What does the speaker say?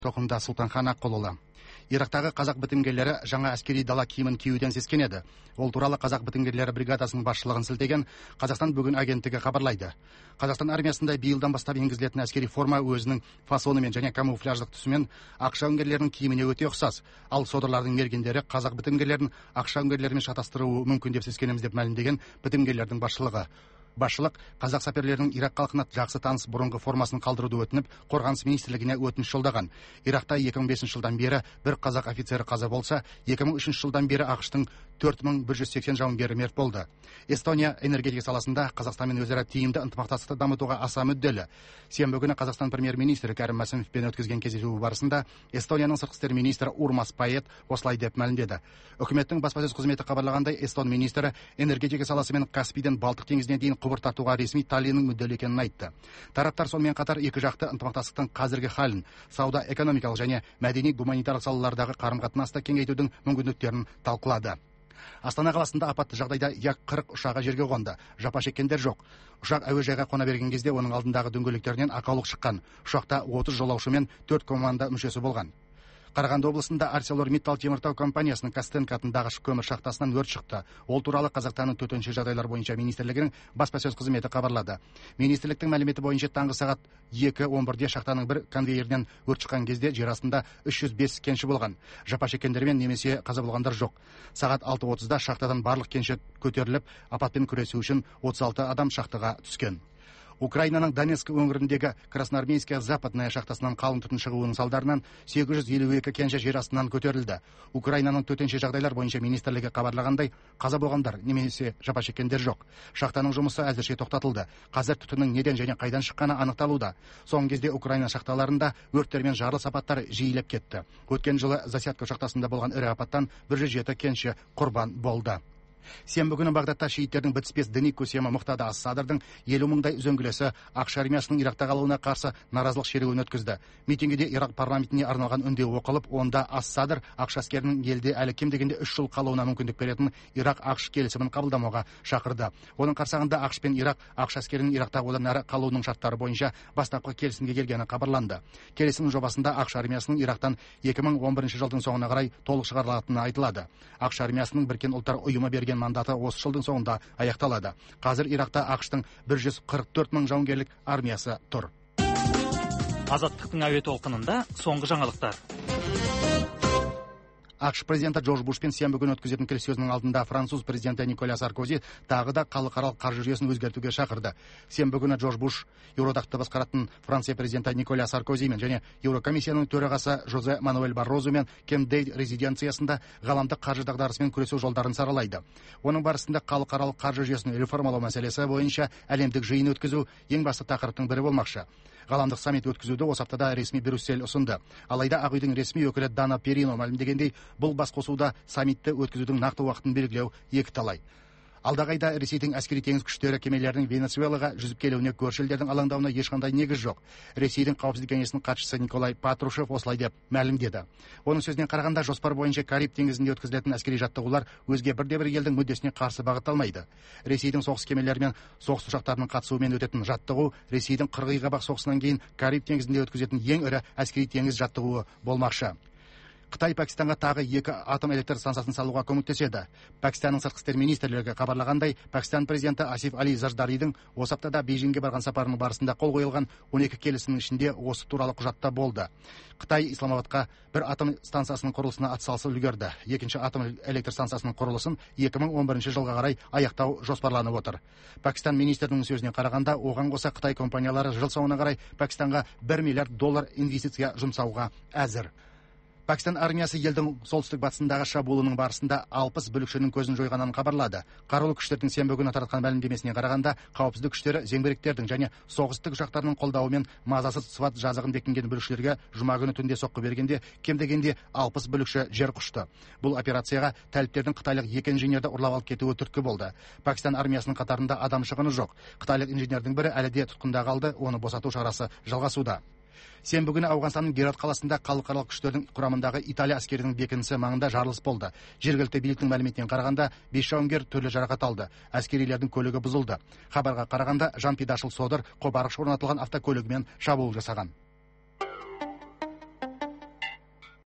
Тоқымда Сұлтанхан Аққұлұлы. Ирактағы қазақ бітімгерлері жаңа әскери дала киімін киюден сескенеді. Ол туралы қазақ бітімгерлері бригадасының басшылығын сілтеген Қазақстан бүгін агенттігі хабарлайды. Қазақстан армиясында биылдан бастап енгізілетін әскери форма өзінің фасонымен және камуфляждық түсімен ақ жауынгерлердің киіміне өте ұқсас. Ал содырлардың мергендері қазақ бітімгерлерін ақ жауынгерлермен шатастыруы мүмкін деп сескенеміз деп мәлімдеген бітімгерлердің басшылығы. Басшылық қазақ саперлерінің Ирак халқына жақсы таныс бұрынғы формасын қалдыруды өтініп, қорғаныс министрлігіне өтініш жолдаған. Иракта 2005 жылдан бері бір қазақ офицері қаза болса, 2003 жылдан бері ақштың 4180 жауынгері мерт болды. Эстония энергетика саласында Қазақстанмен өзара тиімді ынтымақтастықты дамытуға аса мүдделі. Сенбі күні Қазақстан премьер-министрі Кәрім Мәсімовпен өткізген кездесу барысында Эстонияның сыртқы істер министрі Урмас Паэт осылай деп мәлімдеді. Үкіметтің баспасөз қызметі хабарлағандай, Эстон министрі энергетика саласы мен Каспийден Балтық теңізіне дейін құбыр тартуға ресми Таллиннің мүдделі екенін айтты. Тараптар сонымен қатар екі жақты ынтымақтастықтың қазіргі халін, сауда, экономикалық және мәдени гуманитарлық салалардағы қарым-қатынасты кеңейтудің мүмкіндіктерін талқылады. Астана қаласында апатты жағдайда Як-40 ұшағы жерге қонды. Жапа шеккендер жоқ. Ұшақ әуежайға қона берген кезде оның алдындағы дөңгелектерінен ақаулық шыққан. Ұшақта 30 жолаушы мен 4 команда мүшесі болған. Қарағанды облысында ArcelorMittal теміртау компаниясының Костенко атындағы көмір шахтасынан өрт шықты. Ол туралы Қазақстанның төтенше жағдайлар бойынша министрлігінің баспасөз қызметі хабарлады. Министрліктің мәліметі бойынша таңғы сағат 2:11-де шахтаның бір конвейерінен өрт шыққан кезде жер астында 305 кенші болған. Жапа шеккендермен немесе қаза болғандар жоқ. Сағат 6:30-да шахтадан барлық кенші көтеріліп, апатпен күресу үшін 36 адам шахтаға түскен. Украинаның Донецк өңіріндегі Красноармейская западная шахтасынан қалың түтін шығуының салдарынан 852 кенші жер астынан көтерілді. Украинаның төтенше жағдайлар бойынша министрлігі хабарлағандай, қаза болғандар немесе жапа шеккендер жоқ. Шахтаның жұмысы әзірше тоқтатылды. Қазір түтіннің неден және қайдан шыққаны анықталуда. Соңғы кезде Украина шахталарында өрттер мен жарылыс апаттары жиілеп кетті. Өткен жылы Засядка шахтасында болған ірі апаттан 107 кенші құрбан болды. Сенбі күні Бағдадта шииттердің бітіспес діни көсемі Мұқтада Ас-Садрдың 50 мыңдай үзеңгілесі Ақш армиясының Иракта қалуына қарсы наразылық шеруін өткізді. Митингіде Ирак парламентіне арналған үндеу оқылып, онда Ас-Садр Ақш әскерінің елде әлі кем дегенде 3 жыл қалуына мүмкіндік беретін Ирак-Ақш келісімін қабылдамауға шақырды. Оның қарсағында Ақш пен Ирак Ақш әскерінің Иракта одан әрі қалуының шарттары бойынша бастапқы келісімге келгені хабарланды. Келісім жобасында Ақш армиясының Ирактан 2011 жылдың соңына қарай толық шығарылатыны айтылады. Ақш армиясының Біріккен ұлттар ұйымы берген мандаты осы жылдың соңында аяқталады. Қазір Иракта Ақштың 144 мың жауынгерлік армиясы тұр. Азаттықтың әуе толқынында соңғы жаңалықтар. ақш президенті Джордж Бушпен сенбі күні өткізетін келіссөзінің алдында француз президенті Николя Саркози тағы да халықаралық қаржы жүйесін өзгертуге шақырды. Сенбі күні Джордж Буш Еуродакты басқаратын Франция президенті Николя Саркозимен және Еурокомиссияның төрағасы Жозе Мануэль Баррозумен Кэмп Дэвид резиденциясында ғаламдық қаржы дағдарысымен күресу жолдарын саралайды. Оның барысында халықаралық қаржы жүйесін реформалау мәселесі бойынша әлемдік жиын өткізу ең басты тақырыптың бірі болмақшы. Ғаламдық саммит өткізуді осы аптада ресми Брюссель ұсынды. Алайда Ақ үйдің ресми өкілі Дана Перино мәлімдегендей, бұл басқосуда саммитті өткізудің нақты уақытын белгілеу екіталай. Алдағы айда Ресейдің әскери теңіз күштері кемелерінің Венесуэлаға жүзіп келуіне көрші елдердің алаңдауына ешқандай негіз жоқ. Ресейдің қауіпсіздік кеңесінің хатшысы Николай Патрушев осылай деп мәлімдеді. Оның сөзіне қарағанда, жоспар бойынша Кариб теңізінде өткізілетін әскери жаттығулар өзге бірде-бір елдің мүддесіне қарсы бағытталмайды. Ресейдің соғыс кемелері мен соғыс ұшақтарының қатысуымен өтетін жаттығу Ресейдің қырғи-қабақ соғысынан кейін Кариб теңізінде өткізетін ең ірі әскери теңіз жаттығуы болмақшы. Қытай Пәкістанға тағы 2 атом электр станциясын салуға көмектеседі. Пәкістанның сыртқы істер министрлігі хабарлағандай, Пәкістан президенті Асиф Али Заждаридің осы аптада Бейжіңге барған сапарының барысында қол қойылған 12 келісімнің ішінде осы туралы құжатта болды. Қытай Исламабадқа бір атом станциясының құрылысына атсалысып үлгерді. Екінші атом электр станциясының құрылысын 2011 жылға қарай аяқтау жоспарланып отыр. Пәкістан министрінің сөзіне қарағанда, оған қоса Қытай компаниялары жыл соңына қарай Пәкістанға $1 миллиард инвестиция жұмсауға әзір. Пәкістан армиясы елдің солтүстік батысындағы шабуылының барысында 60 бүлікшінің көзін жойғанын хабарлады. Қарулы күштердің сенбі күні таратқан мәлімдемесіне қарағанда, қауіпсіздік күштері зеңбіректердің және соғыстық ұшақтарының қолдауымен мазасыз Сват жазығын бекінген бүлікшілерге жұма күні түнде соққы бергенде кем дегенде 60 бүлікші жер құшты. Бұл операцияға тәліптердің қытайлық 2 инженерді ұрлап алып кетуі түрткі болды. Пәкістан армиясының қатарында адам шығыны жоқ. Қытайлық инженердің бірі әлі де тұтқында қалды, оны босату шарасы жалғасуда. Сенбі күні Ауғанстанның Герат қаласында халықаралық күштердің құрамындағы Италия әскерінің бекінісі маңында жарылыс болды. Жергілікті биліктің мәліметіне қарағанда 5 жауынгер түрлі жарақат алды. Әскерилердің көлігі бұзылды. Хабарға қарағанда Жан Пидашыл Содыр қобарғыш орнатылған автокөлігімен шабуыл жасаған.